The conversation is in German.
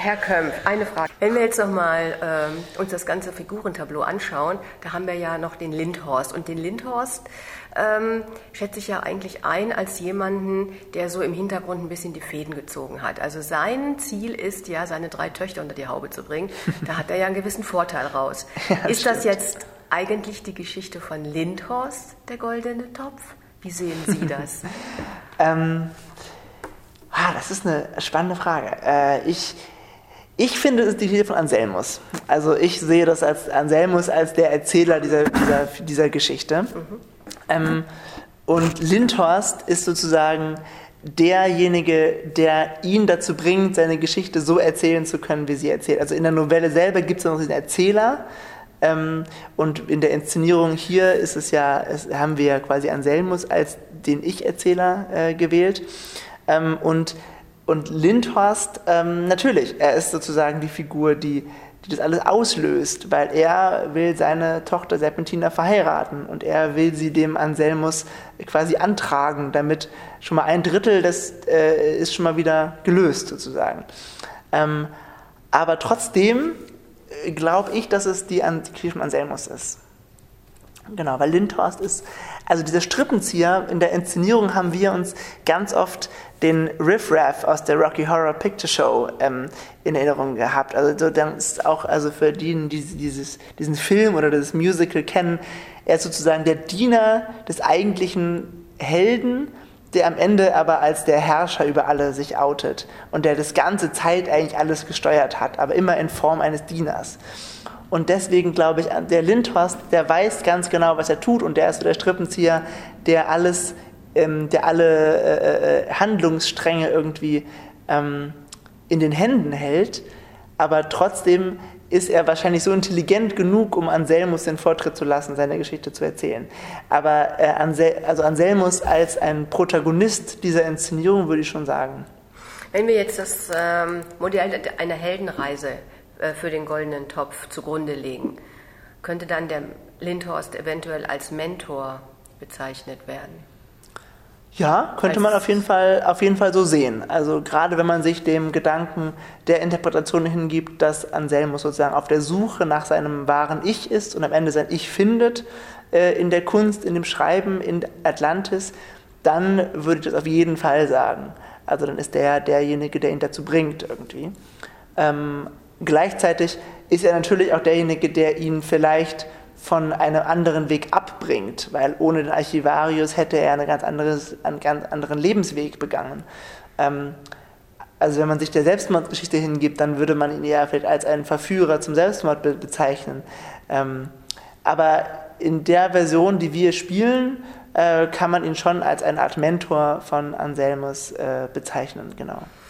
Herr Kömpf, eine Frage. Wenn wir jetzt nochmal uns das ganze Figurentableau anschauen, da haben wir ja noch den Lindhorst. Und den Lindhorst schätze ich ja eigentlich ein als jemanden, der so im Hintergrund ein bisschen die Fäden gezogen hat. Also sein Ziel ist ja, seine 3 Töchter unter die Haube zu bringen. Da hat er ja einen gewissen Vorteil raus. Ja, ist das jetzt eigentlich die Geschichte von Lindhorst, der goldene Topf? Wie sehen Sie das? Das ist eine spannende Frage. Ich finde, es ist die Geschichte von Anselmus. Also ich sehe das als Anselmus als der Erzähler dieser Geschichte. Und Lindhorst ist sozusagen derjenige, der ihn dazu bringt, seine Geschichte so erzählen zu können, wie sie erzählt. Also in der Novelle selber gibt es noch den Erzähler. Und in der Inszenierung hier haben wir ja quasi Anselmus als den Ich-Erzähler gewählt. Und Lindhorst, natürlich, er ist sozusagen die Figur, die das alles auslöst, weil er will seine Tochter Serpentina verheiraten und er will sie dem Anselmus quasi antragen, damit schon mal 1/3 das ist schon mal wieder gelöst sozusagen. Aber trotzdem glaube ich, dass es die Geschichte von Anselmus ist. Genau, weil Lindhorst ist, also dieser Strippenzieher, in der Inszenierung haben wir uns ganz oft den Riff Raff aus der Rocky Horror Picture Show in Erinnerung gehabt. Also dann ist auch, also für diejenigen, die diesen Film oder das Musical kennen, er ist sozusagen der Diener des eigentlichen Helden, der am Ende aber als der Herrscher über alle sich outet und der das ganze Zeit eigentlich alles gesteuert hat, aber immer in Form eines Dieners. Und deswegen glaube ich, der Lindhorst, der weiß ganz genau, was er tut und der ist so der Strippenzieher, der alle Handlungsstränge irgendwie in den Händen hält, aber trotzdem ist er wahrscheinlich so intelligent genug, um Anselmus den Vortritt zu lassen, seine Geschichte zu erzählen. Aber Anselmus als ein Protagonist dieser Inszenierung würde ich schon sagen. Wenn wir jetzt das Modell einer Heldenreise für den goldenen Topf zugrunde legen, könnte dann der Lindhorst eventuell als Mentor bezeichnet werden? Ja, könnte man auf jeden Fall so sehen. Also gerade wenn man sich dem Gedanken der Interpretation hingibt, dass Anselmus sozusagen auf der Suche nach seinem wahren Ich ist und am Ende sein Ich findet in der Kunst, in dem Schreiben, in Atlantis, dann würde ich das auf jeden Fall sagen. Also dann ist derjenige, der ihn dazu bringt irgendwie. Gleichzeitig ist er natürlich auch derjenige, der ihn vielleicht von einem anderen Weg abbringt, weil ohne den Archivarius hätte er einen ganz anderen Lebensweg begangen. Also wenn man sich der Selbstmordgeschichte hingibt, dann würde man ihn eher vielleicht als einen Verführer zum Selbstmord bezeichnen. Aber in der Version, die wir spielen, kann man ihn schon als eine Art Mentor von Anselmus bezeichnen, genau.